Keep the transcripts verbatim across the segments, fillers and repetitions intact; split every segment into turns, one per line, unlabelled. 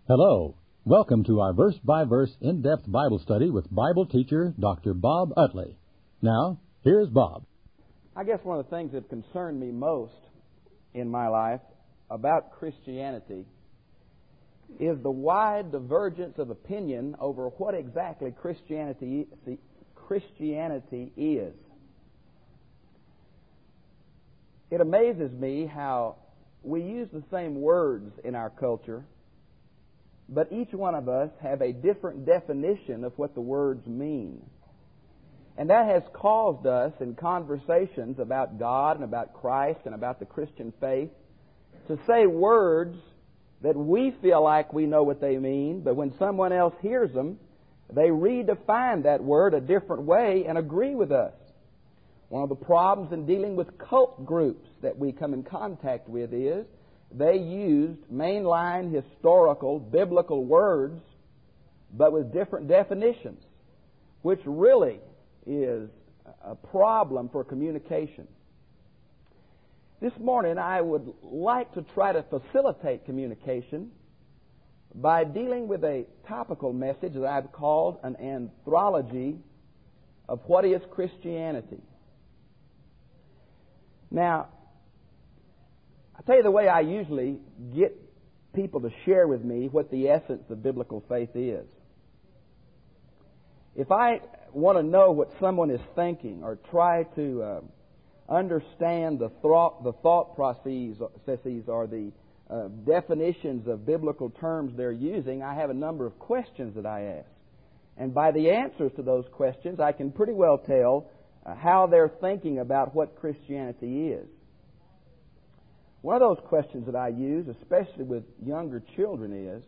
Hello. Welcome to our verse-by-verse in-depth Bible study with Bible teacher Doctor Bob Utley. Now, here's Bob.
I guess one of the things that concerned me most in my life about Christianity is the wide divergence of opinion over what exactly Christianity, Christianity is. It amazes me how we use the same words in our culture, but each one of us have a different definition of what the words mean. And that has caused us in conversations about God and about Christ and about the Christian faith to say words that we feel like we know what they mean, but when someone else hears them, they redefine that word a different way and agree with us. One of the problems in dealing with cult groups that we come in contact with is they used mainline historical biblical words but with different definitions, which really is a problem for communication. This morning I would like to try to facilitate communication by dealing with a topical message that I've called an anthology of what is Christianity. Now, I'll tell you the way I usually get people to share with me what the essence of biblical faith is. If I want to know what someone is thinking or try to uh, understand the thought, the thought processes or the uh, definitions of biblical terms they're using, I have a number of questions that I ask. And by the answers to those questions, I can pretty well tell uh, how they're thinking about what Christianity is. One of those questions that I use, especially with younger children, is,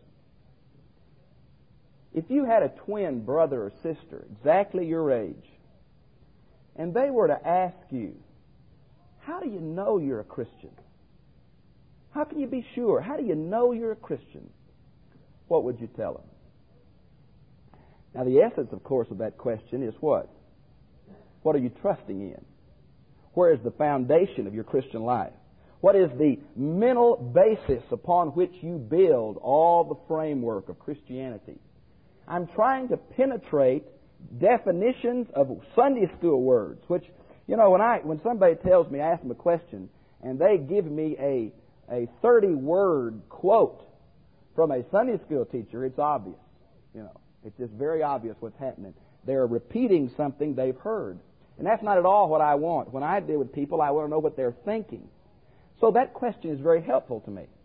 if you had a twin brother or sister exactly your age, and they were to ask you, how do you know you're a Christian? How can you be sure? How do you know you're a Christian? What would you tell them? Now, the essence, of course, of that question is what? What are you trusting in? Where is the foundation of your Christian life? What is the mental basis upon which you build all the framework of Christianity? I'm trying to penetrate definitions of Sunday school words, which, you know, when I when somebody tells me, I ask them a question, and they give me a a thirty-word quote from a Sunday school teacher, it's obvious. You know, it's just very obvious what's happening. They're repeating something they've heard. And that's not at all what I want. When I deal with people, I want to know what they're thinking. So that question is very helpful to me.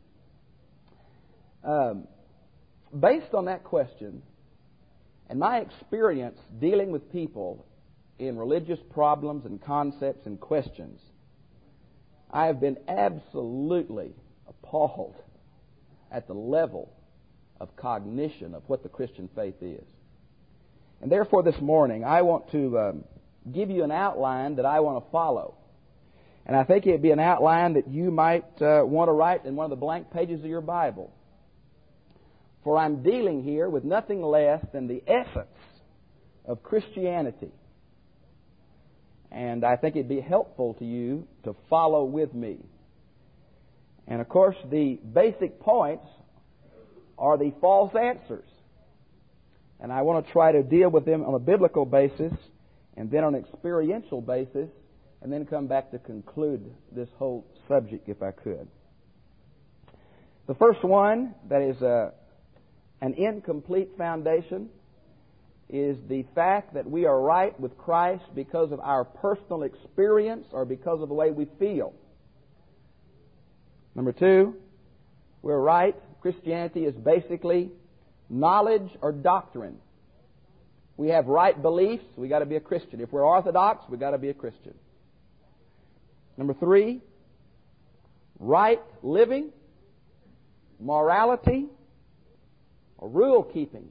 Um, based on that question, and my experience dealing with people in religious problems and concepts and questions, I have been absolutely appalled at the level of cognition of what the Christian faith is. And therefore this morning I want to um, give you an outline that I want to follow. And I think it would be an outline that you might uh, want to write in one of the blank pages of your Bible. For I'm dealing here with nothing less than the essence of Christianity. And I think it'd be helpful to you to follow with me. And of course, the basic points are the false answers. And I want to try to deal with them on a biblical basis and then on an experiential basis, and then come back to conclude this whole subject if I could. The first one, that is a, an incomplete foundation, is the fact that we are right with Christ because of our personal experience or because of the way we feel. Number two, we're right. Christianity is basically knowledge or doctrine. We have right beliefs, we got to be a Christian. If we're orthodox, we got to be a Christian. Number three, right living, morality, or rule keeping.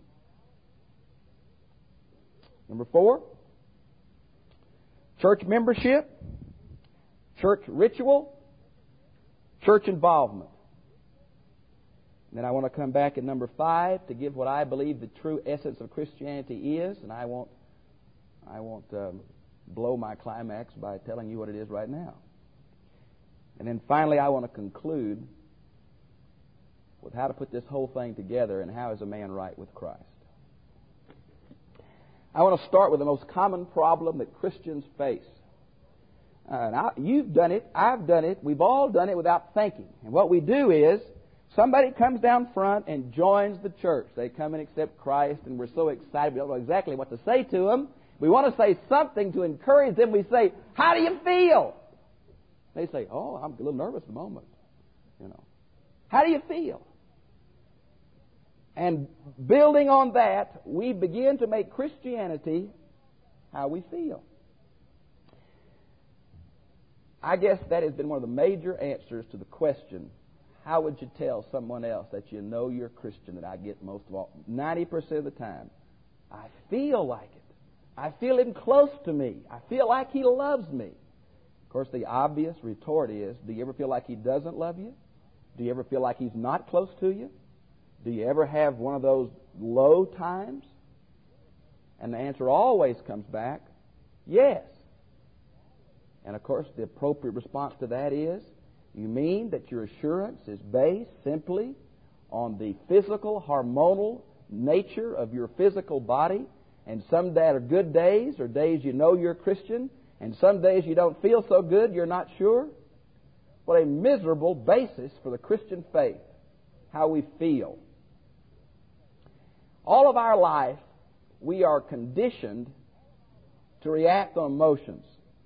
Number four, church membership, church ritual, church involvement. And then I want to come back at number five to give what I believe the true essence of Christianity is, and I won't, I won't um, blow my climax by telling you what it is right now. And then finally, I want to conclude with how to put this whole thing together and how is a man right with Christ. I want to start with the most common problem that Christians face. Uh, and I, you've done it, I've done it, we've all done it without thinking. And what we do is, somebody comes down front and joins the church. They come and accept Christ, and we're so excited we don't know exactly what to say to them. We want to say something to encourage them. We say, "How do you feel?" They say, "Oh, I'm a little nervous at the moment." You know, "How do you feel?" And building on that, we begin to make Christianity how we feel. I guess that has been one of the major answers to the question, how would you tell someone else that you know you're a Christian, that I get most of all, ninety percent of the time? I feel like it. I feel Him close to me. I feel like He loves me. Of course, the obvious retort is, do you ever feel like He doesn't love you? Do you ever feel like He's not close to you? Do you ever have one of those low times? And the answer always comes back, yes. And of course, the appropriate response to that is, you mean that your assurance is based simply on the physical, hormonal nature of your physical body, and some that are good days or days you know you're a Christian, and some days you don't feel so good, you're not sure? What a miserable basis for the Christian faith, how we feel. All of our life, we are conditioned to react on emotions.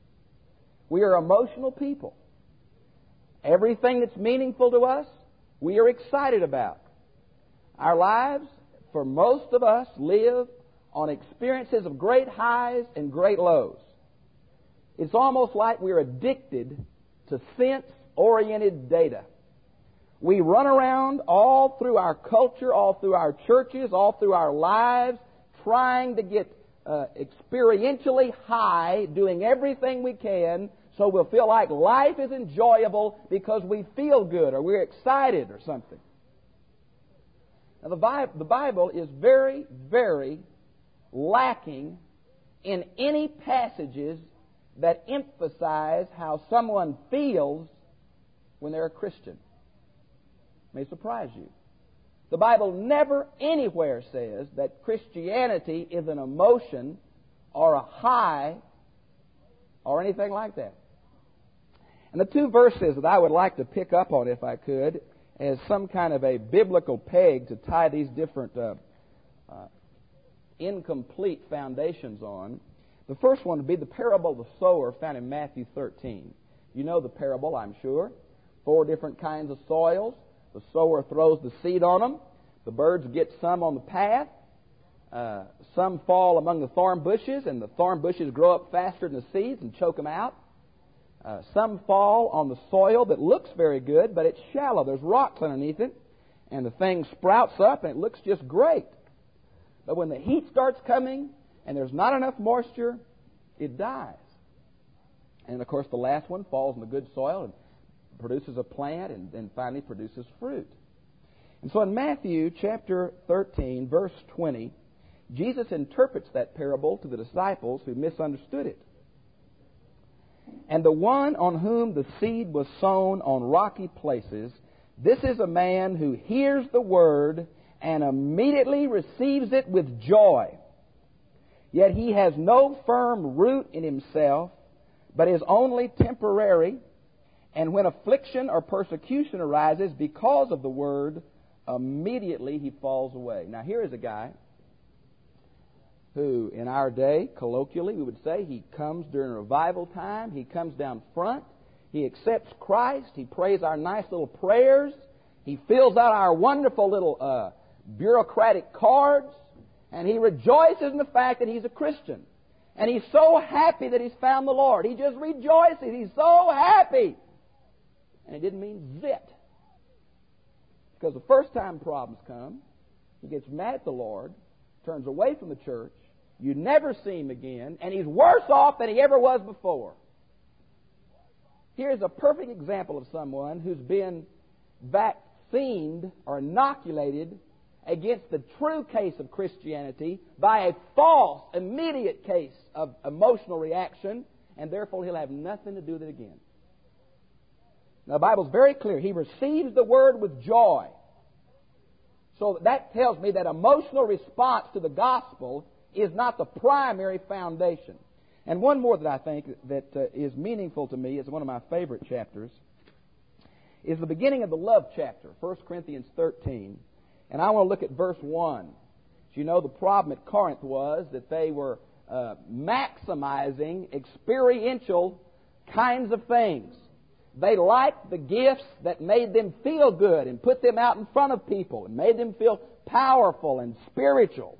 We are emotional people. Everything that's meaningful to us, we are excited about. Our lives, for most of us, live on experiences of great highs and great lows. It's almost like we're addicted to sense-oriented data. We run around all through our culture, all through our churches, all through our lives, trying to get uh, experientially high, doing everything we can so we'll feel like life is enjoyable because we feel good or we're excited or something. Now, the Bible, the Bible is very, very lacking in any passages that emphasize how someone feels when they're a Christian. It may surprise you. The Bible never anywhere says that Christianity is an emotion or a high or anything like that. And the two verses that I would like to pick up on, if I could, as some kind of a biblical peg to tie these different uh, uh, incomplete foundations on. The first one would be the parable of the sower found in Matthew thirteen. You know the parable, I'm sure. Four different kinds of soils. The sower throws the seed on them. The birds get some on the path. Uh, some fall among the thorn bushes, and the thorn bushes grow up faster than the seeds and choke them out. Uh, some fall on the soil that looks very good, but it's shallow. There's rocks underneath it, and the thing sprouts up, and it looks just great. But when the heat starts coming, and there's not enough moisture, it dies. And, of course, the last one falls in the good soil and produces a plant and then finally produces fruit. And so in Matthew chapter thirteen, verse twenty, Jesus interprets that parable to the disciples who misunderstood it. And the one on whom the seed was sown on rocky places, this is a man who hears the word and immediately receives it with joy. Yet he has no firm root in himself, but is only temporary. And when affliction or persecution arises because of the word, immediately he falls away. Now here is a guy who, in our day, colloquially, we would say he comes during revival time. He comes down front. He accepts Christ. He prays our nice little prayers. He fills out our wonderful little uh, bureaucratic cards. And he rejoices in the fact that he's a Christian. And he's so happy that he's found the Lord. He just rejoices. He's so happy. And it didn't mean zit. Because the first time problems come, he gets mad at the Lord, turns away from the church, you never see him again, and he's worse off than he ever was before. Here's a perfect example of someone who's been vaccinated or inoculated against the true case of Christianity by a false, immediate case of emotional reaction, and therefore he'll have nothing to do with it again. Now, the Bible's very clear. He receives the word with joy. So that tells me that emotional response to the gospel is not the primary foundation. And one more that I think that uh, is meaningful to me, is one of my favorite chapters, is the beginning of the love chapter, First Corinthians thirteen. And I want to look at verse one. As you know, the problem at Corinth was that they were uh, maximizing experiential kinds of things. They liked the gifts that made them feel good and put them out in front of people and made them feel powerful and spiritual.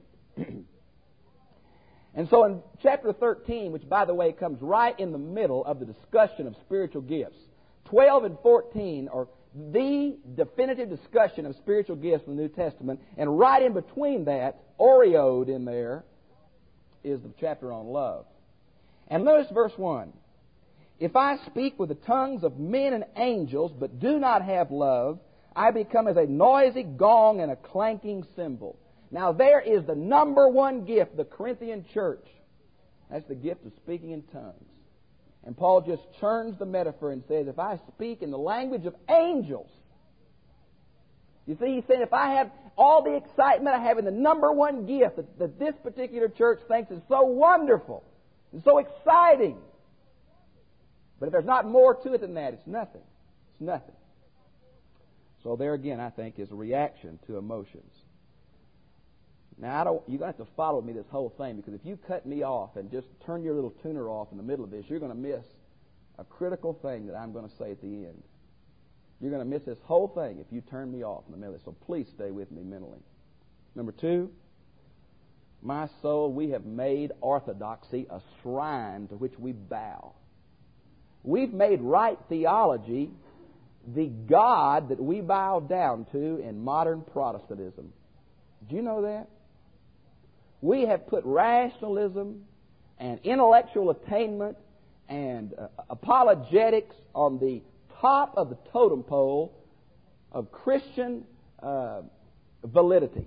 And so in chapter thirteen, which, by the way, comes right in the middle of the discussion of spiritual gifts, twelve and fourteen are the definitive discussion of spiritual gifts in the New Testament, and right in between that, aureoed in there, is the chapter on love. And notice verse one. If I speak with the tongues of men and angels, but do not have love, I become as a noisy gong and a clanking cymbal. Now there is the number one gift, the Corinthian church. That's the gift of speaking in tongues. And Paul just turns the metaphor and says, if I speak in the language of angels, you see, he's saying if I have all the excitement I have in the number one gift that, that this particular church thinks is so wonderful and so exciting, but if there's not more to it than that, it's nothing. It's nothing. So there again, I think, is a reaction to emotions. Now, I don't, you're going to have to follow me this whole thing, because if you cut me off and just turn your little tuner off in the middle of this, you're going to miss a critical thing that I'm going to say at the end. You're going to miss this whole thing if you turn me off in the middle of this. So please stay with me mentally. Number two, my soul, we have made orthodoxy a shrine to which we bow. We've made right theology the God that we bow down to in modern Protestantism. Do you know that? We have put rationalism and intellectual attainment and uh, apologetics on the top of the totem pole of Christian uh, validity.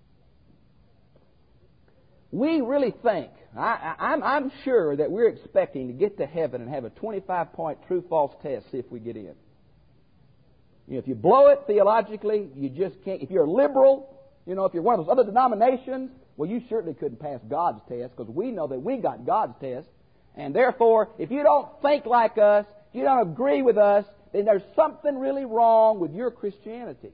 We really think, I, I, I'm, I'm sure that we're expecting to get to heaven and have a twenty-five point true-false test, see if we get in. You know, if you blow it theologically, you just can't. If you're a liberal, you know, if you're one of those other denominations, well, you certainly couldn't pass God's test, because we know that we got God's test. And therefore, if you don't think like us, if you don't agree with us, then there's something really wrong with your Christianity.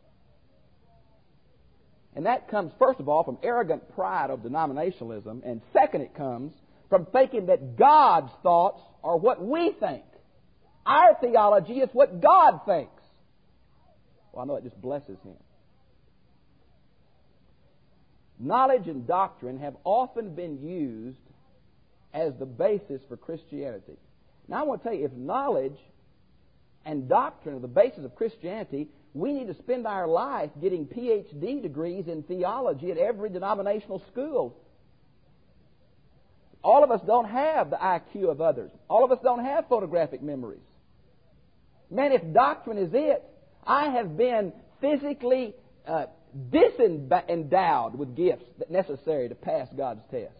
And that comes, first of all, from arrogant pride of denominationalism. And second, it comes from thinking that God's thoughts are what we think. Our theology is what God thinks. Well, I know it just blesses Him. Knowledge and doctrine have often been used as the basis for Christianity. Now, I want to tell you, if knowledge and doctrine are the basis of Christianity, we need to spend our life getting P H D degrees in theology at every denominational school. All of us don't have the I Q of others. All of us don't have photographic memories. Man, if doctrine is it, I have been physically uh, disendowed with gifts that necessary to pass God's test.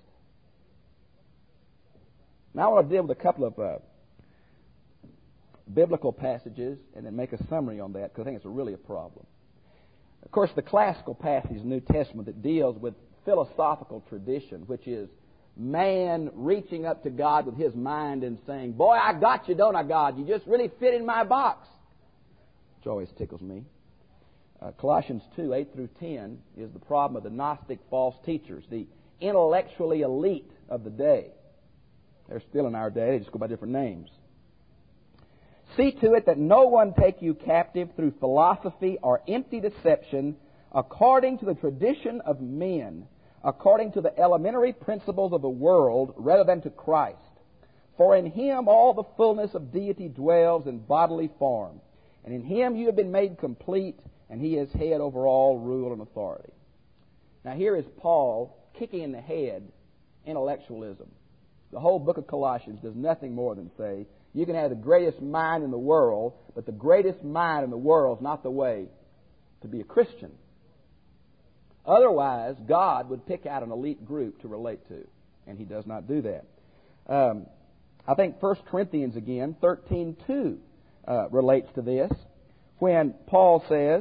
Now I want to deal with a couple of uh, biblical passages and then make a summary on that, because I think it's really a problem. Of course, the classical passage in the New Testament that deals with philosophical tradition, which is man reaching up to God with his mind and saying, boy, I got you, don't I, God? You just really fit in my box. Which always tickles me. Uh, Colossians two, eight through ten is the problem of the Gnostic false teachers, the intellectually elite of the day. They're still in our day, they just go by different names. See to it that no one take you captive through philosophy or empty deception, according to the tradition of men, according to the elementary principles of the world, rather than to Christ. For in Him all the fullness of deity dwells in bodily form, and in Him you have been made complete, and He is head over all rule and authority. Now here is Paul kicking in the head intellectualism. The whole book of Colossians does nothing more than say, you can have the greatest mind in the world, but the greatest mind in the world is not the way to be a Christian. Otherwise, God would pick out an elite group to relate to, and He does not do that. Um, I think First Corinthians again, thirteen two, uh, relates to this, when Paul says,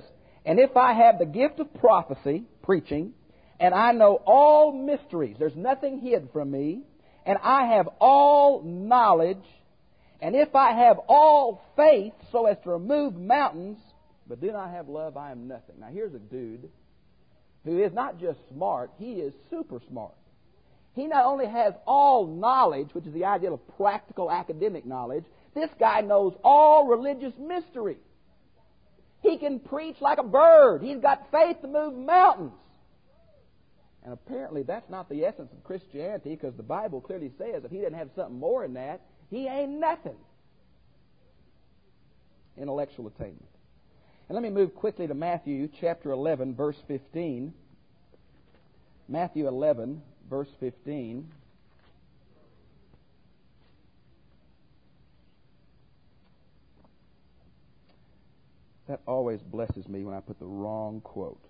And if I have the gift of prophecy, preaching, and I know all mysteries, there's nothing hid from me, and I have all knowledge, and if I have all faith so as to remove mountains, but do not have love, I am nothing. Now here's a dude who is not just smart, he is super smart. He not only has all knowledge, which is the idea of practical academic knowledge, this guy knows all religious mystery. He can preach like a bird. He's got faith to move mountains. And apparently that's not the essence of Christianity, because the Bible clearly says if he didn't have something more than that, he ain't nothing. Intellectual attainment. And let me move quickly to Matthew chapter eleven, verse fifteen. Matthew eleven, verse fifteen. That always blesses me when I put the wrong quote.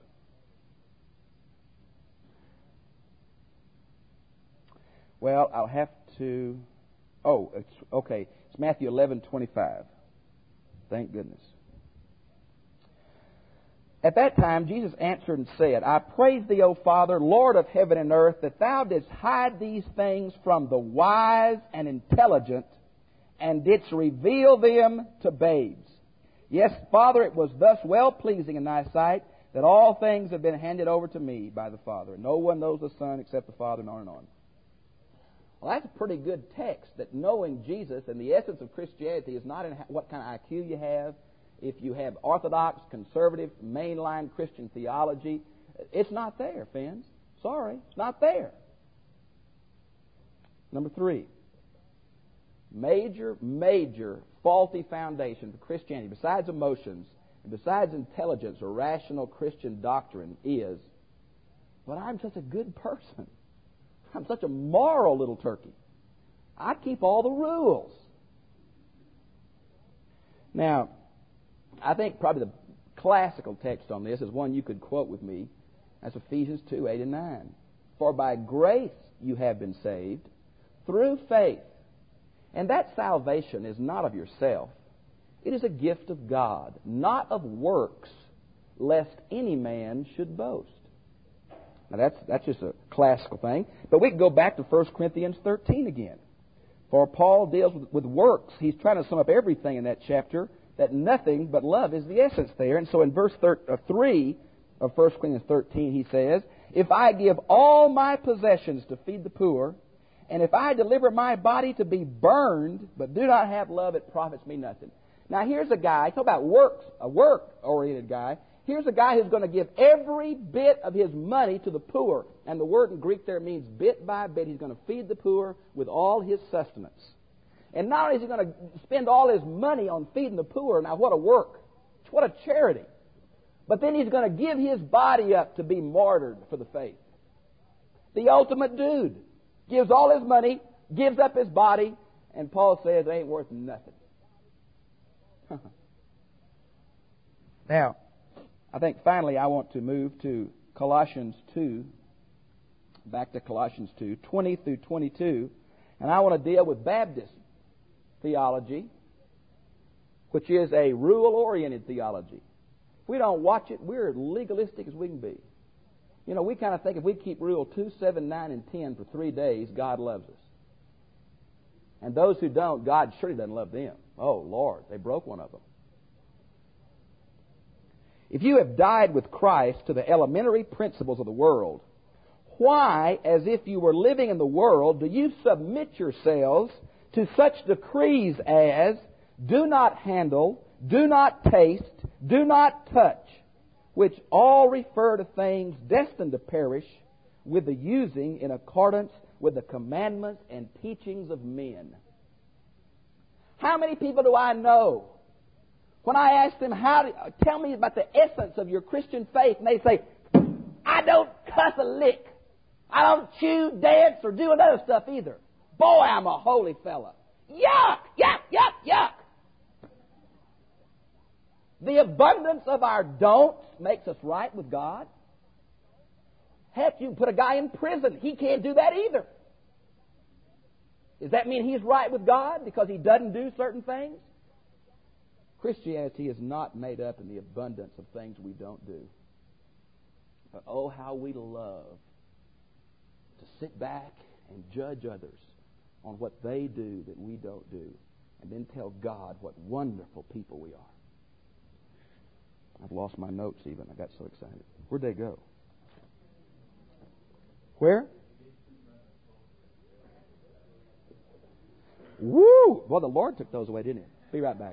Well, I'll have to... Oh, it's okay. It's Matthew eleven twenty-five. Thank goodness. At that time, Jesus answered and said, I praise thee, O Father, Lord of heaven and earth, that thou didst hide these things from the wise and intelligent, and didst reveal them to babes. Yes, Father, it was thus well-pleasing in thy sight that all things have been handed over to me by the Father. And no one knows the Son except the Father, and on and on. Well, that's a pretty good text, that knowing Jesus and the essence of Christianity is not in what kind of I Q you have, if you have orthodox, conservative, mainline Christian theology. It's not there, friends. Sorry, it's not there. Number three, major, major faulty foundation for Christianity, besides emotions, and besides intelligence or rational Christian doctrine, is, but I'm such a good person. I'm such a moral little turkey. I keep all the rules. Now, I think probably the classical text on this is one you could quote with me. That's Ephesians two, eight and nine. For by grace you have been saved through faith. And that salvation is not of yourself. It is a gift of God, not of works, lest any man should boast. Now that's that's just a classical thing. But we can go back to First Corinthians thirteen again. For Paul deals with, with works. He's trying to sum up everything in that chapter, that nothing but love is the essence there. And so in verse three of First Corinthians thirteen, he says, if I give all my possessions to feed the poor, and if I deliver my body to be burned, but do not have love, it profits me nothing. Now here's a guy, talk about works, a work-oriented guy. Here's a guy who's going to give every bit of his money to the poor. And the word in Greek there means bit by bit. He's going to feed the poor with all his sustenance. And not only is he going to spend all his money on feeding the poor, now what a work, what a charity. But then he's going to give his body up to be martyred for the faith. The ultimate dude. Gives all his money, gives up his body, and Paul says it ain't worth nothing. Now, I think finally I want to move to Colossians two, back to Colossians two, twenty through twenty-two, and I want to deal with Baptist theology, which is a rule-oriented theology. If we don't watch it, we're as legalistic as we can be. You know, we kind of think if we keep Rule two, seven, nine, and ten for three days, God loves us. And those who don't, God surely doesn't love them. Oh, Lord, they broke one of them. If you have died with Christ to the elementary principles of the world, why, as if you were living in the world, do you submit yourselves to such decrees as do not handle, do not taste, do not touch, which all refer to things destined to perish, with the using in accordance with the commandments and teachings of men? How many people do I know, when I ask them, how do, tell me about the essence of your Christian faith, and they say, I don't cuss a lick. I don't chew, dance, or do another stuff either. Boy, I'm a holy fella. Yuck, yuck, yuck, yuck. The abundance of our don'ts makes us right with God. Heck, you put a guy in prison. He can't do that either. Does that mean he's right with God because he doesn't do certain things? Christianity is not made up in the abundance of things we don't do. But oh, how we love to sit back and judge others on what they do that we don't do, and then tell God what wonderful people we are. I've lost my notes even. I got so excited. Where'd they go? Where? Woo! Well, the Lord took those away, didn't He? Be right back.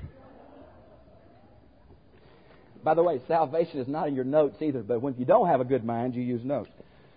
By the way, salvation is not in your notes either, but when you don't have a good mind, you use notes.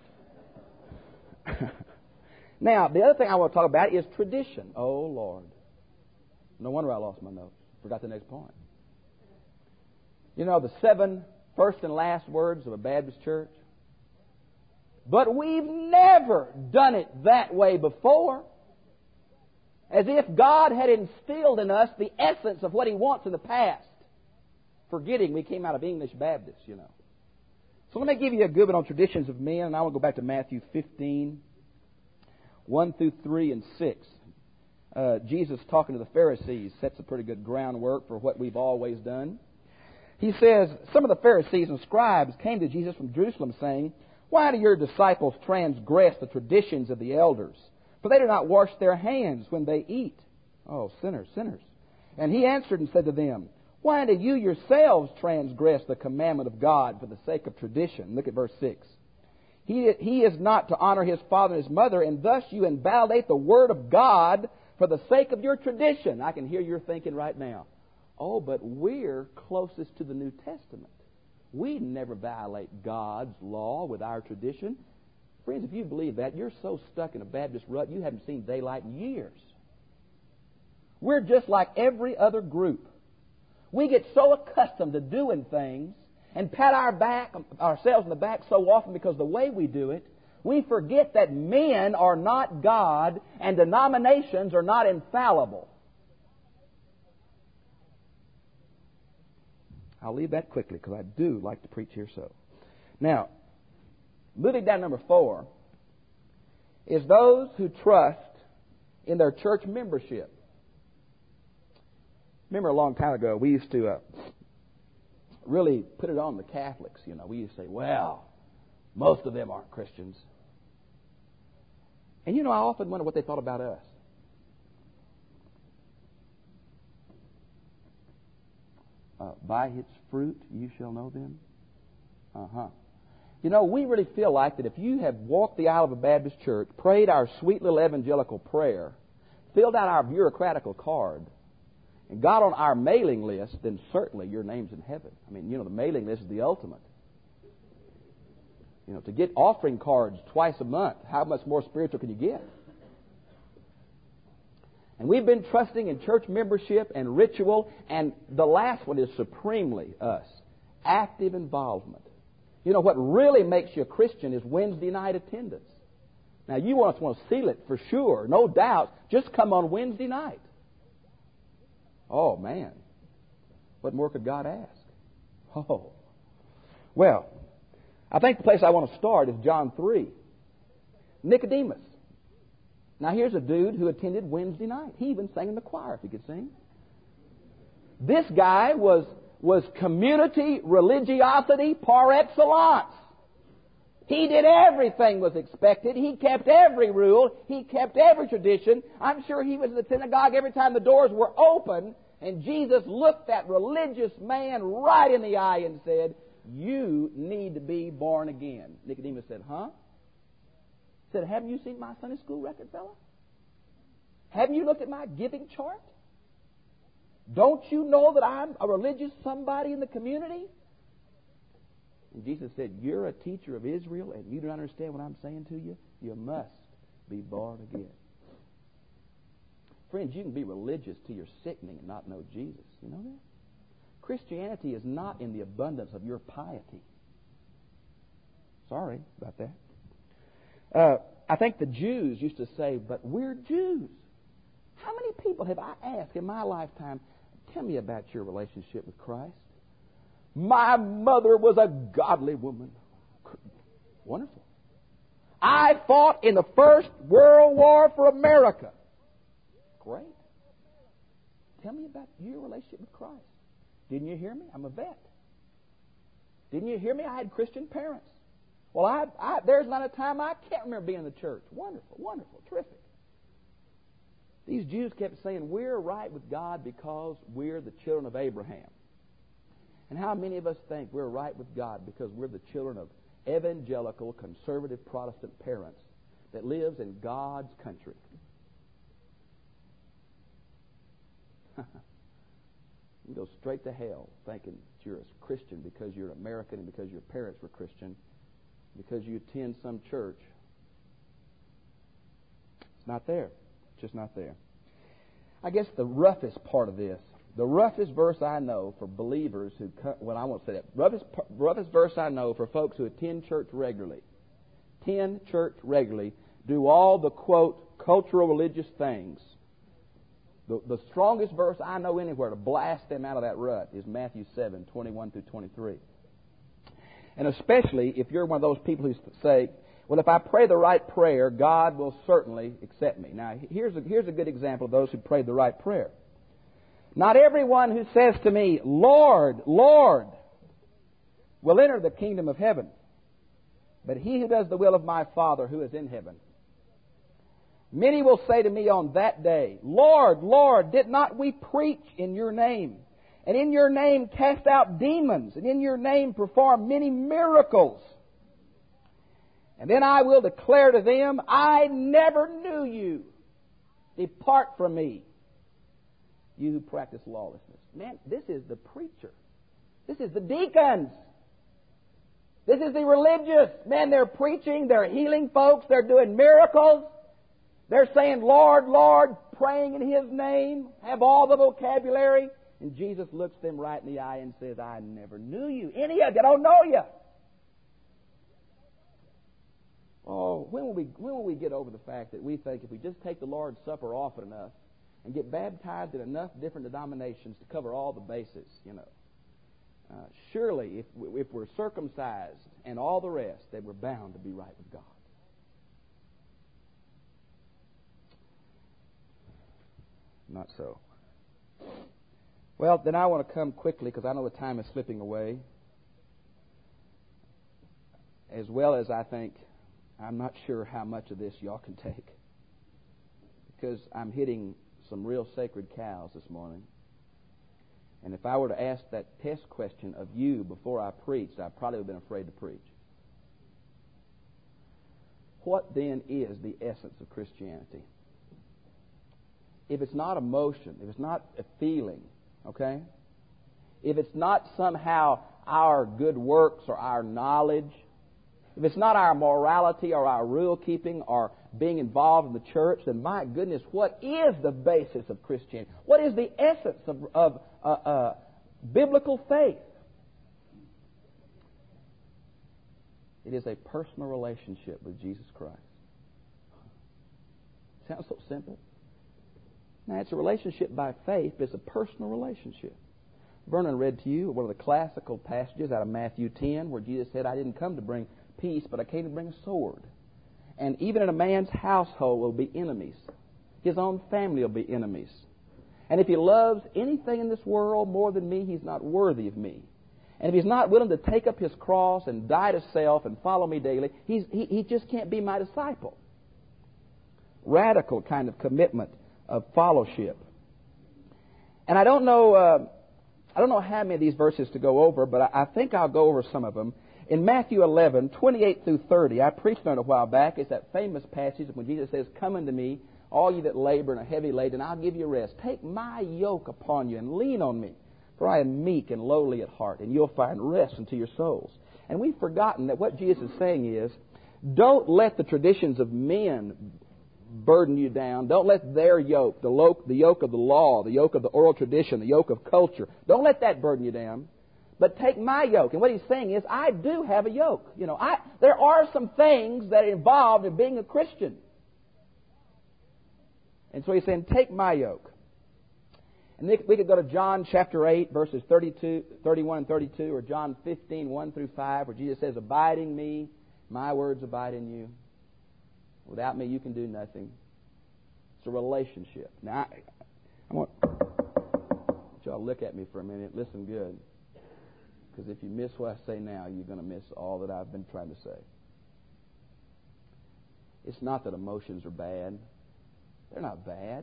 Now, the other thing I want to talk about is tradition. Oh, Lord. No wonder I lost my notes. Forgot the next point. You know, the seven first and last words of a Baptist church? But we've never done it that way before. As if God had instilled in us the essence of what He wants in the past. Forgetting we came out of English Baptist, you know. So let me give you a good one on traditions of men, and I want to go back to Matthew fifteen, one through three and six. Uh, Jesus talking to the Pharisees sets a pretty good groundwork for what we've always done. He says, some of the Pharisees and scribes came to Jesus from Jerusalem, saying, "Why do your disciples transgress the traditions of the elders? For they do not wash their hands when they eat." Oh, sinners, sinners. And He answered and said to them, "Why do you yourselves transgress the commandment of God for the sake of tradition?" Look at verse six. He, he is not to honor his father and his mother, and thus you invalidate the word of God for the sake of your tradition. I can hear your thinking right now. Oh, but we're closest to the New Testament. We never violate God's law with our tradition. Friends, if you believe that, you're so stuck in a Baptist rut, you haven't seen daylight in years. We're just like every other group. We get so accustomed to doing things and pat our back, ourselves in the back so often because of the way we do it, we forget that men are not God and denominations are not infallible. I'll leave that quickly because I do like to preach here so. Now, moving down to number four is those who trust in their church membership. Remember a long time ago, we used to uh, really put it on the Catholics. You know, we used to say, well, most of them aren't Christians. And you know, I often wonder what they thought about us. Uh, by its fruit you shall know them. Uh-huh. You know, we really feel like that if you have walked the aisle of a Baptist church, prayed our sweet little evangelical prayer, filled out our bureaucratical card, and got on our mailing list, then certainly your name's in heaven. I mean, you know, the mailing list is the ultimate. You know, to get offering cards twice a month, how much more spiritual can you get? And we've been trusting in church membership and ritual, and the last one is supremely us, active involvement. You know, what really makes you a Christian is Wednesday night attendance. Now, you want to, want to seal it for sure, no doubt. Just come on Wednesday night. Oh, man. What more could God ask? Oh. Well, I think the place I want to start is John three. Nicodemus. Now, here's a dude who attended Wednesday night. He even sang in the choir, if he could sing. This guy was, was community religiosity par excellence. He did everything was expected. He kept every rule. He kept every tradition. I'm sure he was in the synagogue every time the doors were open, and Jesus looked that religious man right in the eye and said, "You need to be born again." Nicodemus said, "Huh?" Said, "Haven't you seen my Sunday school record, fella? Haven't you looked at my giving chart? Don't you know that I'm a religious somebody in the community?" And Jesus said, "You're a teacher of Israel and you don't understand what I'm saying to you? You must be born again." Friends, you can be religious till you're sickening and not know Jesus. You know that? Christianity is not in the abundance of your piety. Sorry about that. Uh, I think the Jews used to say, "But we're Jews." How many people have I asked in my lifetime, "Tell me about your relationship with Christ"? "My mother was a godly woman." Wonderful. "I fought in the First World War for America." Great. tell me about your relationship with Christ. Didn't you hear me? I'm a vet. Didn't you hear me? I had Christian parents. Well, I, I, there's not a time I can't remember being in the church. Wonderful, wonderful, terrific. These Jews kept saying, we're right with God because we're the children of Abraham. And how many of us think we're right with God because we're the children of evangelical, conservative Protestant parents that lives in God's country? You go straight to hell thinking that you're a Christian because you're American and because your parents were Christian, because you attend some church. It's not there. It's just not there. I guess the roughest part of this, the roughest verse I know for believers who, well, I won't say that, roughest, roughest verse I know for folks who attend church regularly, attend church regularly, do all the, quote, cultural religious things. The, the strongest verse I know anywhere to blast them out of that rut is Matthew seven, twenty-one through twenty-three. And especially if you're one of those people who say, well, if I pray the right prayer, God will certainly accept me. Now, here's a, here's a good example of those who prayed the right prayer. Not everyone who says to me, Lord, Lord, will enter the kingdom of heaven, but he who does the will of my Father who is in heaven. Many will say to me on that day, Lord, Lord, did not we preach in your name? And in your name cast out demons, and in your name perform many miracles. And then I will declare to them, I never knew you. Depart from me, you who practice lawlessness. Man, this is the preacher. This is the deacons. This is the religious. Man, they're preaching, they're healing folks, they're doing miracles. They're saying, Lord, Lord, praying in His name, have all the vocabulary. And Jesus looks them right in the eye and says, I never knew you. Any of you, I don't know you. Oh, when will we when will we get over the fact that we think if we just take the Lord's Supper often enough and get baptized in enough different denominations to cover all the bases, you know, uh, surely if, we, if we're circumcised and all the rest, then we're bound to be right with God. Not so. Well, then I want to come quickly, because I know the time is slipping away, as well as I think, I'm not sure how much of this y'all can take, because I'm hitting some real sacred cows this morning. And if I were to ask that test question of you before I preached, I probably would have been afraid to preach. What then is the essence of Christianity? If it's not emotion, if it's not a feeling, okay? If it's not somehow our good works or our knowledge, if it's not our morality or our rule keeping or being involved in the church, then my goodness, what is the basis of Christianity? What is the essence of, of uh, uh, biblical faith? It is a personal relationship with Jesus Christ. Sounds so simple. Now, it's a relationship by faith, but it's a personal relationship. Vernon read to you one of the classical passages out of Matthew ten, where Jesus said, I didn't come to bring peace, but I came to bring a sword. And even in a man's household will be enemies. His own family will be enemies. And if he loves anything in this world more than me, he's not worthy of me. And if he's not willing to take up his cross and die to self and follow me daily, he's, he, he just can't be my disciple. Radical kind of commitment of fellowship. And I don't know uh, I don't know how many of these verses to go over, but I, I think I'll go over some of them. In Matthew eleven, twenty-eight through thirty, I preached on it a while back. It's that famous passage when Jesus says, Come unto me, all you that labor and are heavy laden, and I'll give you rest. Take my yoke upon you and lean on me, for I am meek and lowly at heart, and you'll find rest unto your souls. And we've forgotten that what Jesus is saying is, don't let the traditions of men burden you down. Don't let their yoke, the yoke, the yoke of the law, the yoke of the oral tradition, the yoke of culture, don't let that burden you down. But take my yoke. And what he's saying is, I do have a yoke. You know, I there are some things that are involved in being a Christian. And so he's saying, take my yoke. And we could go to John chapter eight, verses thirty-two, thirty-one and thirty-two, or John fifteen, one through five, where Jesus says, Abide in me, my words abide in you. Without me, you can do nothing. It's a relationship. Now, I, I want y'all look at me for a minute. Listen good. Because if you miss what I say now, you're going to miss all that I've been trying to say. It's not that emotions are bad. They're not bad.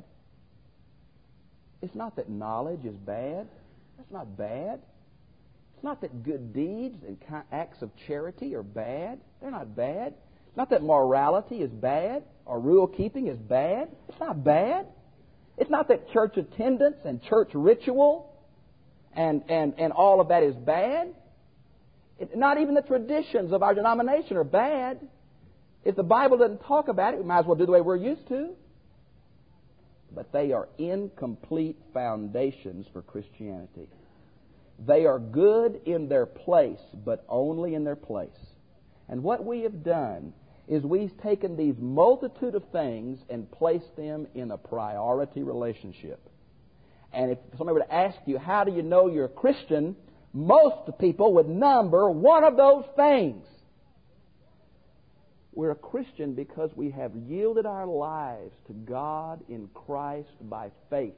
It's not that knowledge is bad. That's not bad. It's not that good deeds and acts of charity are bad. They're not bad. It's not that morality is bad or rule keeping is bad. It's not bad. It's not that church attendance and church ritual and, and, and all of that is bad. It, not even the traditions of our denomination are bad. If the Bible doesn't talk about it, we might as well do the way we're used to. But they are incomplete foundations for Christianity. They are good in their place, but only in their place. And what we have done is we've taken these multitude of things and placed them in a priority relationship. And if somebody were to ask you, how do you know you're a Christian? Most people would number one of those things. We're a Christian because we have yielded our lives to God in Christ by faith.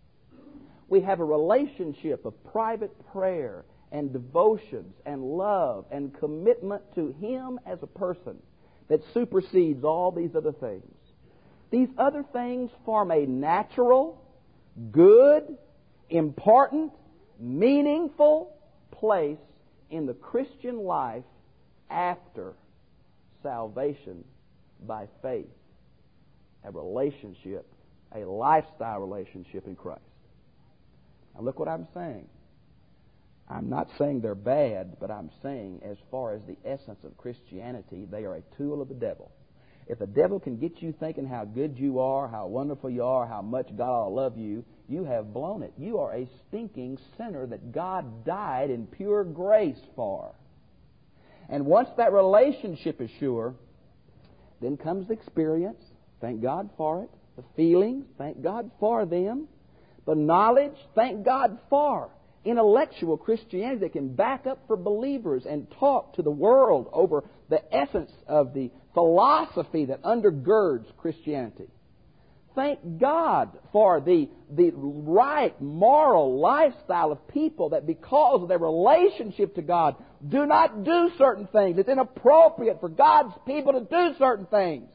We have a relationship of private prayer and devotions and love and commitment to Him as a person that supersedes all these other things. These other things form a natural, good, important, meaningful place in the Christian life after salvation by faith, a relationship, a lifestyle relationship in Christ. Now look what I'm saying. I'm not saying they're bad, but I'm saying as far as the essence of Christianity, they are a tool of the devil. If the devil can get you thinking how good you are, how wonderful you are, how much God will love you, you have blown it. You are a stinking sinner that God died in pure grace for. And once that relationship is sure, then comes the experience. Thank God for it. The feelings. Thank God for them. The knowledge. Thank God for. Intellectual Christianity that can back up for believers and talk to the world over the essence of the philosophy that undergirds Christianity. Thank God for the, the right moral lifestyle of people that because of their relationship to God do not do certain things. It's inappropriate for God's people to do certain things.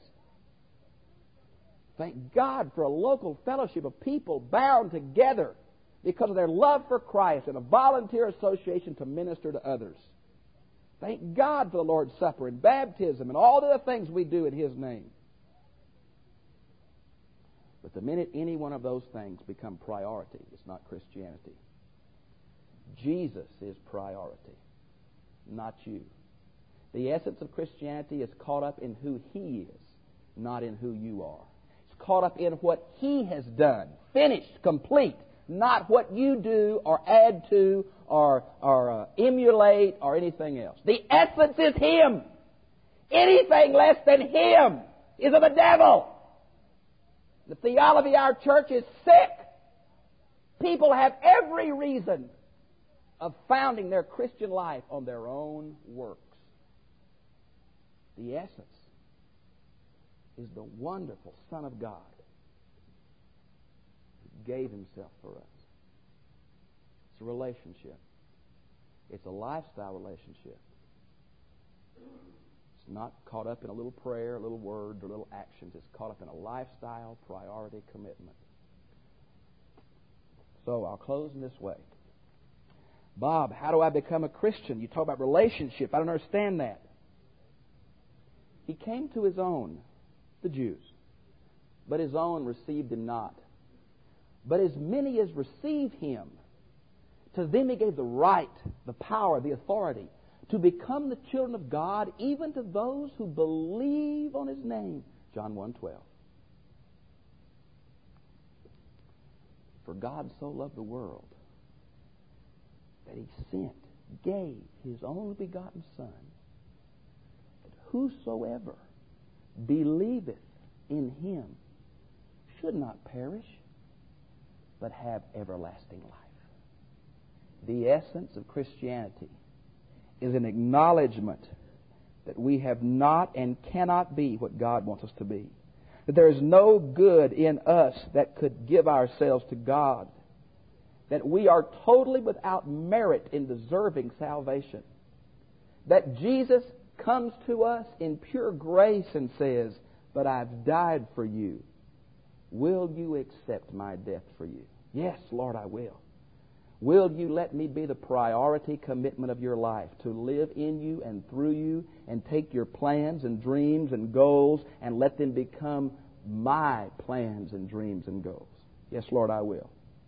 Thank God for a local fellowship of people bound together because of their love for Christ and a volunteer association to minister to others. Thank God for the Lord's Supper and baptism and all the other things we do in His name. But the minute any one of those things become priority, it's not Christianity. Jesus is priority, not you. The essence of Christianity is caught up in who He is, not in who you are. It's caught up in what He has done, finished, complete, not what you do or add to or, or uh, emulate or anything else. The essence is Him. Anything less than Him is of the devil. The theology of our church is sick. People have every reason of founding their Christian life on their own works. The essence is the wonderful Son of God who gave Himself for us. It's a relationship. It's a lifestyle relationship. It's not caught up in a little prayer, a little words, or little actions. It's caught up in a lifestyle, priority, commitment. So I'll close in this way. Bob, how do I become a Christian? You talk about relationship. I don't understand that. He came to His own, the Jews, but His own received Him not. But as many as received Him, to them He gave the right, the power, the authority to become the children of God, even to those who believe on His name. John one twelve. For God so loved the world that He sent, gave His only begotten Son, that whosoever believeth in Him should not perish, but have everlasting life. The essence of Christianity is an acknowledgement that we have not and cannot be what God wants us to be. That there is no good in us that could give ourselves to God. that we are totally without merit in deserving salvation, that Jesus comes to us in pure grace and says, "But I've died for you. Will you accept my death for you?" Yes, Lord, I will. Will you let me be the priority commitment of your life, to live in you and through you and take your plans and dreams and goals and let them become my plans and dreams and goals? Yes, Lord, I will.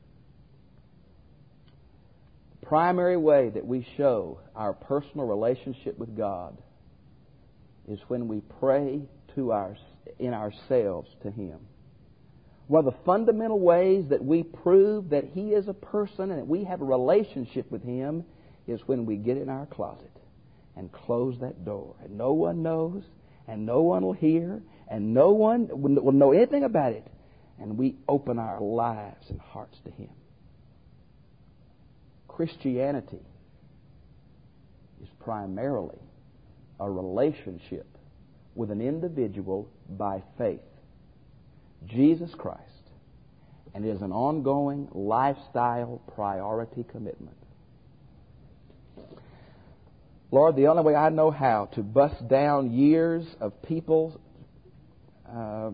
The primary way that we show our personal relationship with God is when we pray to our, in ourselves to Him. One of the fundamental ways that we prove that He is a person and that we have a relationship with Him is when we get in our closet and close that door. And no one knows, and no one will hear, and no one will know anything about it. And we open our lives and hearts to Him. Christianity is primarily a relationship with an individual by faith, Jesus Christ, and is an ongoing lifestyle priority commitment. Lord, the only way I know how to bust down years of people's uh,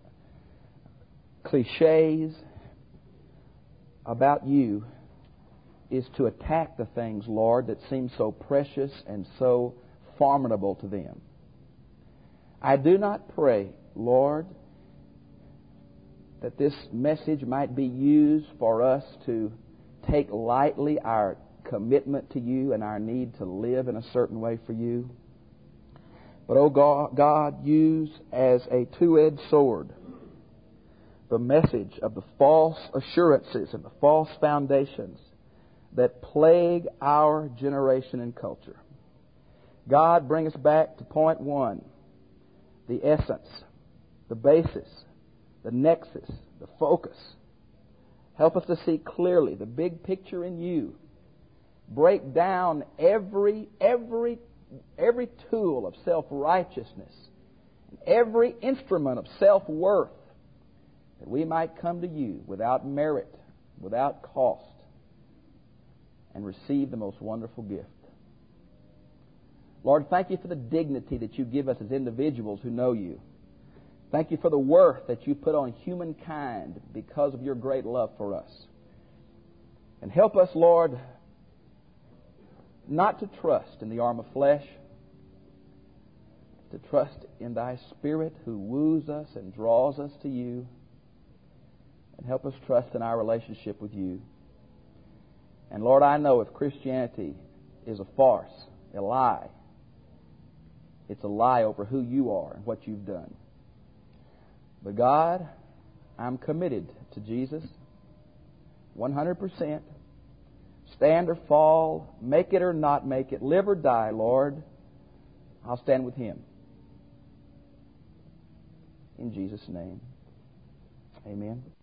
cliches about you is to attack the things, Lord, that seem so precious and so formidable to them. I do not pray, Lord, that this message might be used for us to take lightly our commitment to you and our need to live in a certain way for you. But, oh God, God, use as a two-edged sword the message of the false assurances and the false foundations that plague our generation and culture. God, bring us back to point one, the essence, the basis, the nexus, the focus. Help us to see clearly the big picture in you. Break down every, every, every tool of self-righteousness, every instrument of self-worth, that we might come to you without merit, without cost, and receive the most wonderful gift. Lord, thank you for the dignity that you give us as individuals who know you. Thank you for the worth that you put on humankind because of your great love for us. And help us, Lord, not to trust in the arm of flesh, to trust in thy Spirit who woos us and draws us to you. And help us trust in our relationship with you. And Lord, I know if Christianity is a farce, a lie, it's a lie over who you are and what you've done. But God, I'm committed to Jesus one hundred percent. Stand or fall, make it or not make it, live or die, Lord, I'll stand with Him. In Jesus' name, amen.